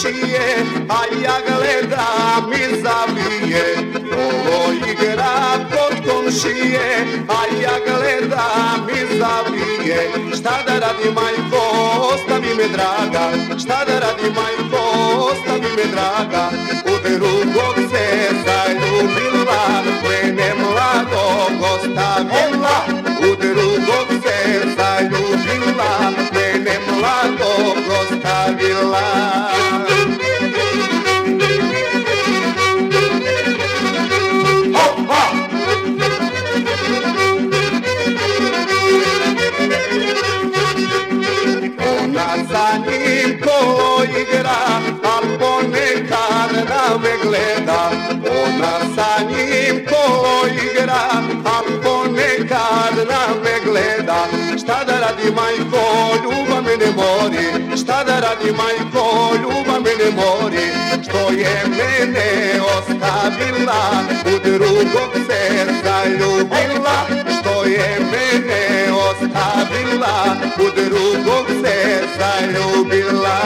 komšije, a ja gledam i zavije. Kolo igra kod komšije, a ja gledam i zavije. Šta da radi majko, ostavi me draga, šta da radi majko, ostavi me draga. U drugog se zaljubila, mene mladog ostavila. U drugog se zaljubila, mene mladog ostavila. Ona sa njim kolo igra, al ponekad na me gleda. Ona sa njim kolo igra, al ponekad na me gleda. Šta da radi majko, ljubav me ne mori. Šta da radi majko, ljubav me ne mori. Što je mene ostavila, u drugog se zaljubila. Što je mene ostavila, u drugog se zaljubila.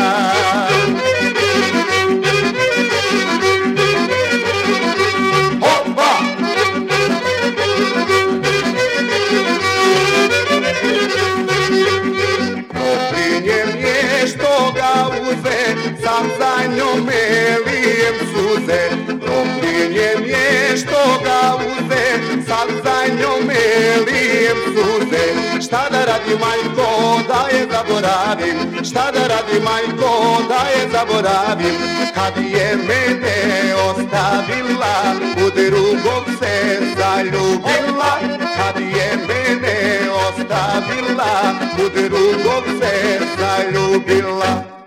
Proklinjem je što ga uze, sam za njome lijem suze. Proklinjem je što ga uze, sam za njome lijem suze. Šta da radi majko, da je zaboravim, šta da radi majko, da je zaboravim. Kad je mene ostavila, u drugog se zaljubila. Kad je mene ostavila, u drugog se zaljubila.